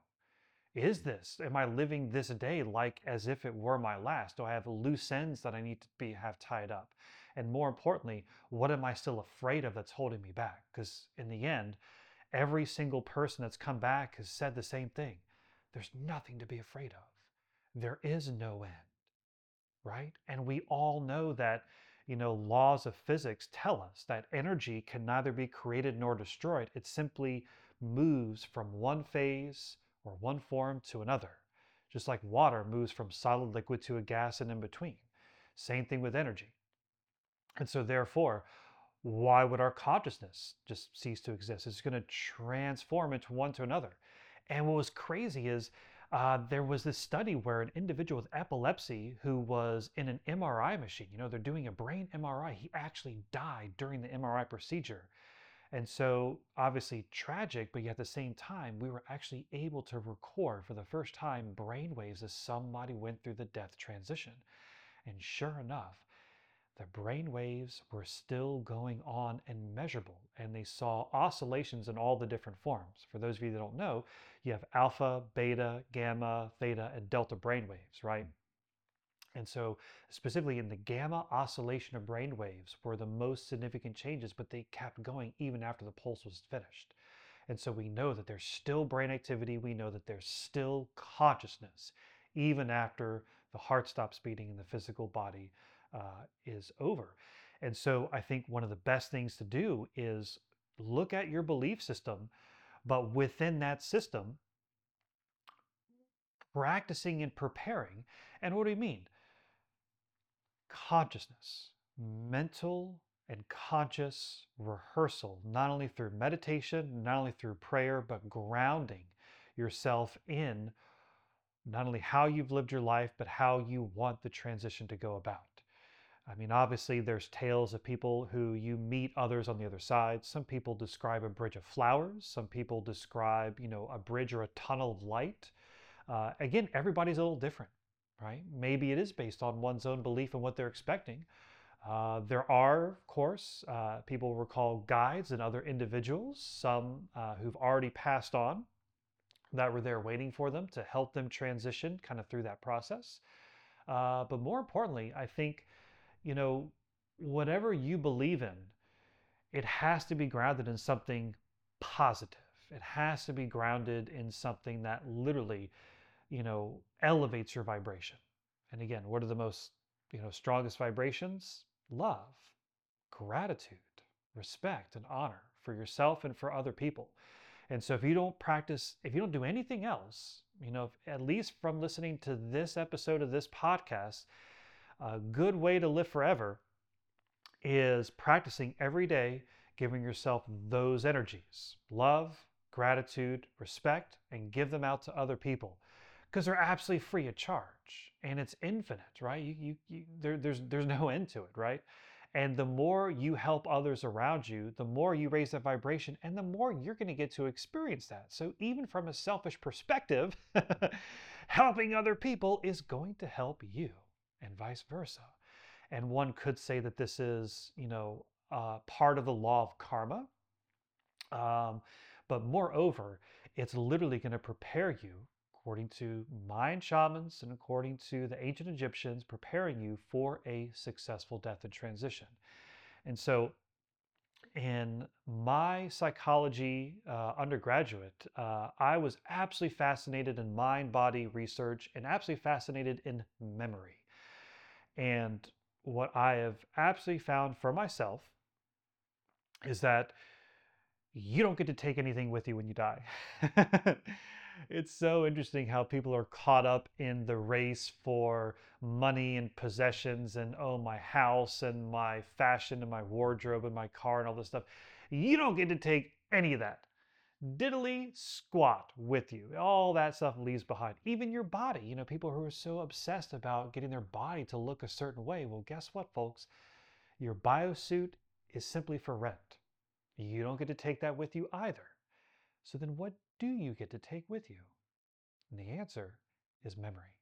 Am I living this day like as if it were my last? Do I have loose ends that I need to have tied up? And more importantly, what am I still afraid of that's holding me back? Because in the end, every single person that's come back has said the same thing. There's nothing to be afraid of. There is no end, right? And we all know that, laws of physics tell us that energy can neither be created nor destroyed. It simply moves from one phase or one form to another, just like water moves from solid liquid to a gas and in between. Same thing with energy. And so therefore, why would our consciousness just cease to exist? It's going to transform into one to another. And what was crazy is there was this study where an individual with epilepsy who was in an MRI machine, they're doing a brain MRI, he actually died during the MRI procedure. And so obviously tragic, but yet at the same time, we were actually able to record for the first time brainwaves as somebody went through the death transition. And sure enough, the brain waves were still going on and measurable, and they saw oscillations in all the different forms. For those of you that don't know, you have alpha, beta, gamma, theta, and delta brain waves, right? And so specifically in the gamma oscillation of brain waves were the most significant changes, but they kept going even after the pulse was finished. And so we know that there's still brain activity. We know that there's still consciousness, even after the heart stops beating and the physical body is over. And so I think one of the best things to do is look at your belief system, but within that system, practicing and preparing. And what do you mean? Consciousness, mental and conscious rehearsal, not only through meditation, not only through prayer, but grounding yourself in not only how you've lived your life, but how you want the transition to go about. I mean, obviously, there's tales of people who you meet others on the other side. Some people describe a bridge of flowers. Some people describe, a bridge or a tunnel of light. Again, everybody's a little different, right? Maybe it is based on one's own belief and what they're expecting. There are, of course, people we'll call guides and other individuals, some who've already passed on, that were there waiting for them to help them transition kind of through that process. But more importantly, I think, whatever you believe in, it has to be grounded in something positive. It has to be grounded in something that literally, elevates your vibration. And again, what are the most, strongest vibrations? Love, gratitude, respect, and honor for yourself and for other people. And so if you don't do anything else, at least from listening to this episode of this podcast, a good way to live forever is practicing every day, giving yourself those energies: love, gratitude, respect, and give them out to other people because they're absolutely free of charge and it's infinite, right? There's no end to it, right? And the more you help others around you, the more you raise that vibration and the more you're going to get to experience that. So even from a selfish perspective, helping other people is going to help you and vice versa. And one could say that this is, part of the law of karma. Um, but moreover, it's literally going to prepare you, according to Mayan shamans and according to the ancient Egyptians, preparing you for a successful death and transition. And so, in my psychology undergraduate, I was absolutely fascinated in mind body research and absolutely fascinated in memory. And what I have absolutely found for myself is that you don't get to take anything with you when you die. It's so interesting how people are caught up in the race for money and possessions and, oh, my house and my fashion and my wardrobe and my car and all this stuff. You don't get to take any of that. Diddly squat with you. All that stuff leaves behind. Even your body. People who are so obsessed about getting their body to look a certain way. Well, guess what, folks? Your biosuit is simply for rent. You don't get to take that with you either. So then what do you get to take with you? And the answer is memory.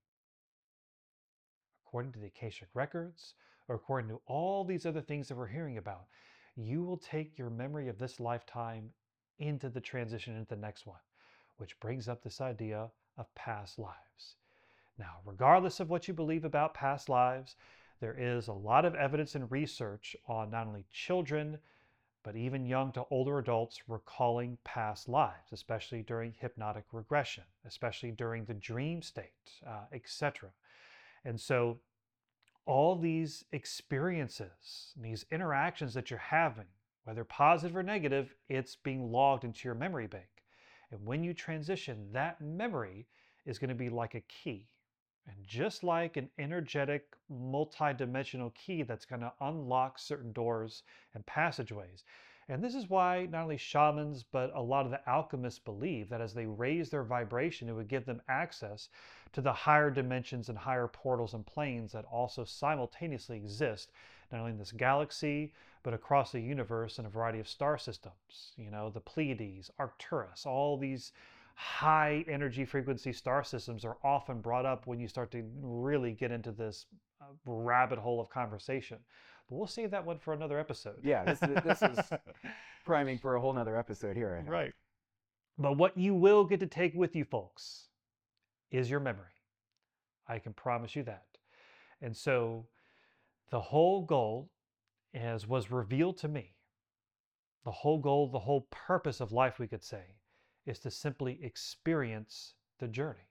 According to the Akashic Records, or according to all these other things that we're hearing about, you will take your memory of this lifetime into the transition into the next one, which brings up this idea of past lives. Now, regardless of what you believe about past lives, there is a lot of evidence and research on not only children, but even young to older adults recalling past lives, especially during hypnotic regression, especially during the dream state, etc. And so all these experiences, these interactions that you're having, whether positive or negative, it's being logged into your memory bank. And when you transition, that memory is going to be like a key. And just like an energetic, multi-dimensional key that's going to unlock certain doors and passageways. And this is why not only shamans, but a lot of the alchemists believe that as they raise their vibration, it would give them access to the higher dimensions and higher portals and planes that also simultaneously exist, not only in this galaxy, but across the universe in a variety of star systems. The Pleiades, Arcturus, all these high energy frequency star systems are often brought up when you start to really get into this rabbit hole of conversation. But we'll save that one for another episode. Yeah, this is priming for a whole nother episode here, I think. Right. But what you will get to take with you, folks, is your memory. I can promise you that. And so the whole goal, as was revealed to me, the whole goal, the whole purpose of life, we could say, is to simply experience the journey.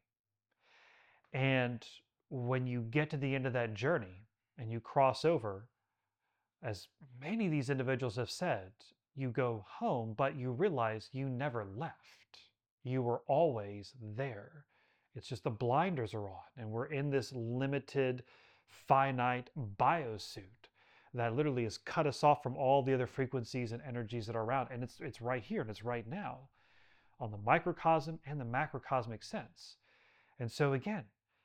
And when you get to the end of that journey and you cross over, as many of these individuals have said, you go home, but you realize you never left. You were always there. It's just the blinders are on, and we're in this limited, finite biosuit that literally has cut us off from all the other frequencies and energies that are around. And it's right here and it's right now on the microcosm and the macrocosmic sense. And so again,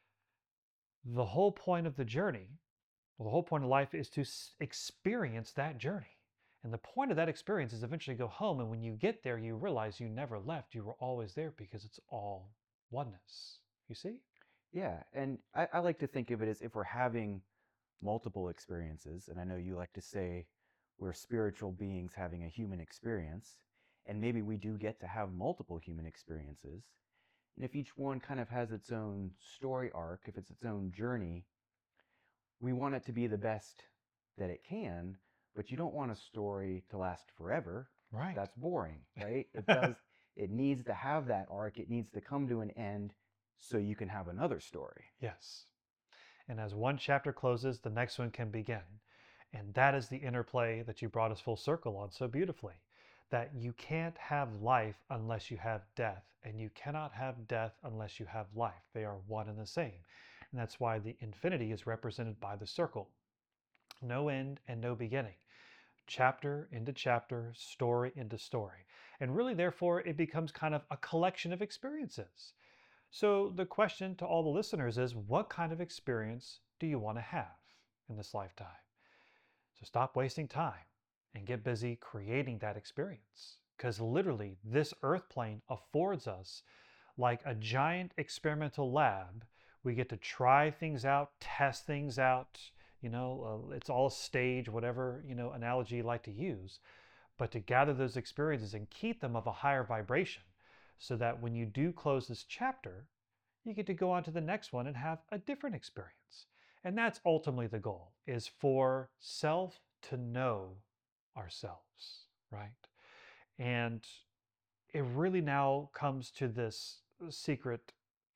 the whole point of the journey, well, the whole point of life is to experience that journey. And the point of that experience is eventually go home. And when you get there, you realize you never left. You were always there because it's all oneness. You see? Yeah, and I like to think of it as if we're having multiple experiences, and I know you like to say we're spiritual beings having a human experience, and maybe we do get to have multiple human experiences. And if each one kind of has its own story arc, if it's its own journey, we want it to be the best that it can, but you don't want a story to last forever. Right. That's boring, right? It needs to have that arc. It needs to come to an end so you can have another story. Yes. And as one chapter closes, the next one can begin. And that is the interplay that you brought us full circle on so beautifully. That you can't have life unless you have death, and you cannot have death unless you have life. They are one and the same. And that's why the infinity is represented by the circle. No end and no beginning. chapter into chapter, story into story. And really, therefore, it becomes kind of a collection of experiences. So the question to all the listeners is, what kind of experience do you want to have in this lifetime? So stop wasting time and get busy creating that experience. Because literally, this earth plane affords us like a giant experimental lab. We get to try things out, test things out. It's all a stage, whatever, analogy you like to use, but to gather those experiences and keep them of a higher vibration so that when you do close this chapter, you get to go on to the next one and have a different experience. And that's ultimately the goal, is for self to know ourselves, right? And it really now comes to this secret,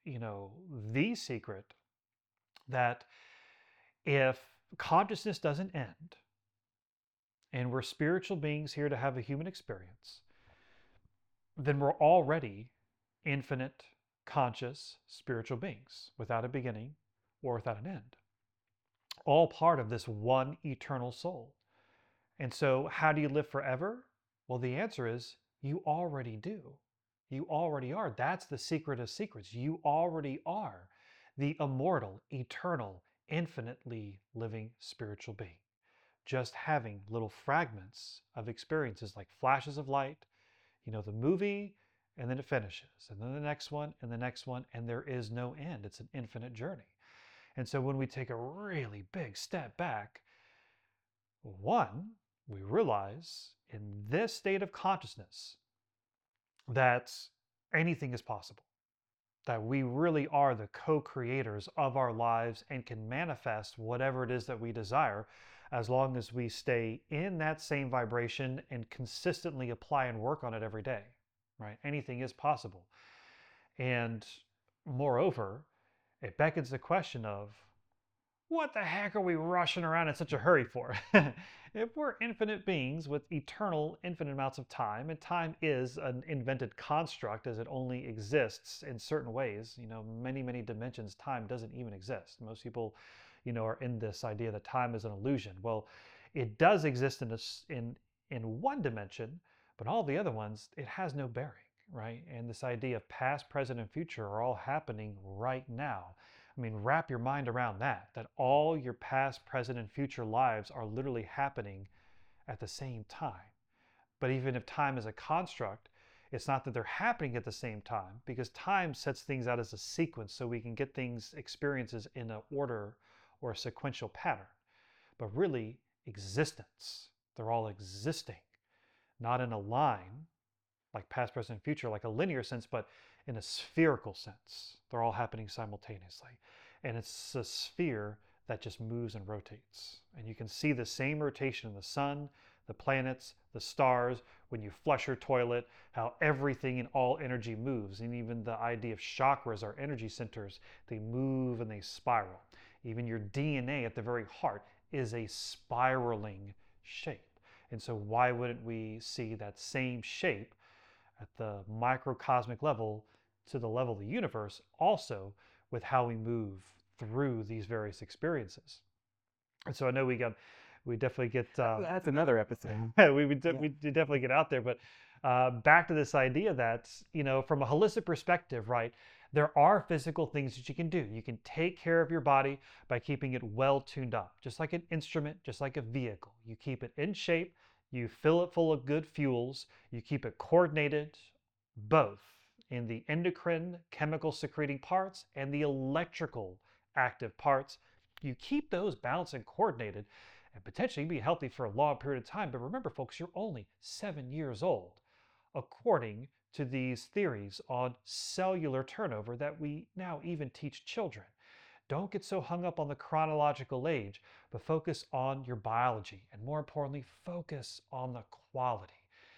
the secret that if consciousness doesn't end and we're spiritual beings here to have a human experience, then we're already infinite, conscious, spiritual beings without a beginning or without an end, all part of this one eternal soul. And so, how do you live forever? Well, the answer is you already do. You already are. That's the secret of secrets. You already are the immortal, eternal, infinitely living spiritual being, just having little fragments of experiences like flashes of light, the movie, and then it finishes, and then the next one, and the next one, and there is no end. It's an infinite journey. And so when we take a really big step back, one, we realize in this state of consciousness that anything is possible, that we really are the co-creators of our lives and can manifest whatever it is that we desire as long as we stay in that same vibration and consistently apply and work on it every day, right? Anything is possible. And moreover, it beckons the question of, what the heck are we rushing around in such a hurry for? If we're infinite beings with eternal, infinite amounts of time, and time is an invented construct as it only exists in certain ways, many, many dimensions, time doesn't even exist. Most people, are in this idea that time is an illusion. Well, it does exist in one dimension, but all the other ones, it has no bearing, right? And this idea of past, present, and future are all happening right now. I mean, wrap your mind around that all your past, present, and future lives are literally happening at the same time. But even if time is a construct, it's not that they're happening at the same time, because time sets things out as a sequence so we can get things, experiences in an order or a sequential pattern. But really, existence, they're all existing, not in a line like past, present, and future, like a linear sense, but in a spherical sense. They're all happening simultaneously. And it's a sphere that just moves and rotates. And you can see the same rotation in the sun, the planets, the stars, when you flush your toilet, how everything in all energy moves. And even the idea of chakras, our energy centers, they move and they spiral. Even your DNA at the very heart is a spiraling shape. And so why wouldn't we see that same shape at the microcosmic level to the level of the universe also with how we move through these various experiences? And so I know we definitely get That's another episode. we definitely get out there, but back to this idea that from a holistic perspective, right, there are physical things that you can do. You can take care of your body by keeping it well tuned up, just like an instrument, just like a vehicle. You keep it in shape, you fill it full of good fuels, you keep it coordinated, both in the endocrine chemical secreting parts and the electrical active parts. You keep those balanced and coordinated and potentially be healthy for a long period of time. But remember, folks, you're only 7 years old, according to these theories on cellular turnover that we now even teach children. Don't get so hung up on the chronological age, but focus on your biology. And more importantly, focus on the quality.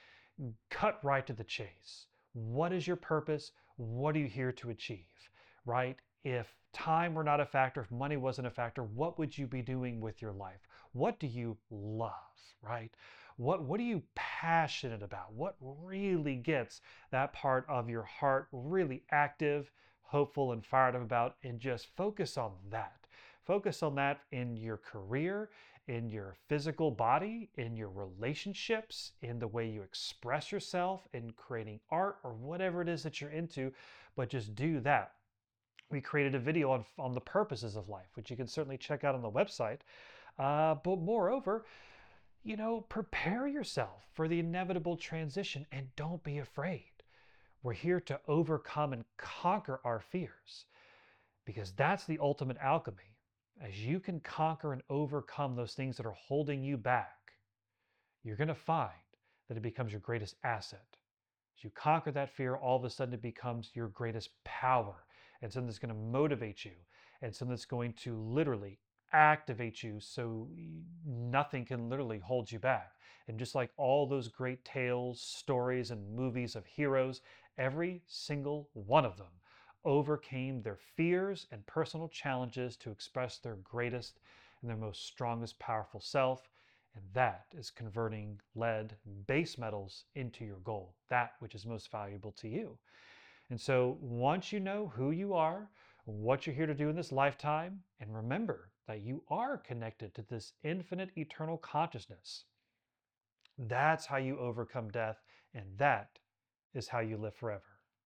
Cut right to the chase. What is your purpose? What are you here to achieve? Right? If time were not a factor, if money wasn't a factor, what would you be doing with your life? What do you love? Right? What are you passionate about? What really gets that part of your heart really active, hopeful, and fired up about? And just focus on that. Focus on that in your career, in your physical body, in your relationships, in the way you express yourself, in creating art or whatever it is that you're into, but just do that. We created a video on the purposes of life, which you can certainly check out on the website. But moreover, prepare yourself for the inevitable transition and don't be afraid. We're here to overcome and conquer our fears because that's the ultimate alchemy. As you can conquer and overcome those things that are holding you back, you're going to find that it becomes your greatest asset. As you conquer that fear, all of a sudden it becomes your greatest power and something that's going to motivate you and something that's going to literally activate you so nothing can literally hold you back. And just like all those great tales, stories, and movies of heroes, every single one of them overcame their fears and personal challenges to express their greatest and their most strongest powerful self. And that is converting lead base metals into your goal, that which is most valuable to you. And so once you know who you are, what you're here to do in this lifetime, and remember that you are connected to this infinite eternal consciousness, that's how you overcome death, and that is how you live forever.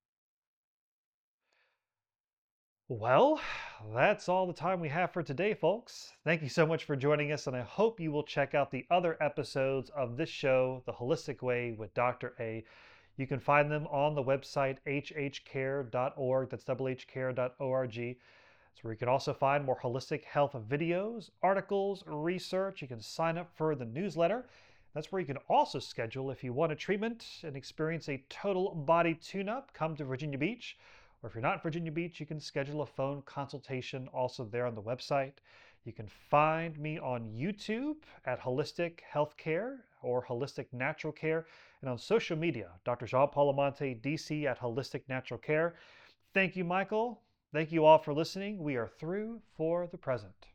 Well, that's all the time we have for today, folks. Thank you so much for joining us, and I hope you will check out the other episodes of this show, The Holistic Way with Dr. A. You can find them on the website hhcare.org. That's hhcare.org. It's where you can also find more holistic health videos, articles, research. You can sign up for the newsletter. That's where you can also schedule if you want a treatment and experience a total body tune-up. Come to Virginia Beach. Or if you're not in Virginia Beach, you can schedule a phone consultation also there on the website. You can find me on YouTube at Holistic Healthcare or Holistic Natural Care, and on social media, Dr. Jean-Paul Amante, DC at Holistic Natural Care. Thank you, Michael. Thank you all for listening. We are through for the present.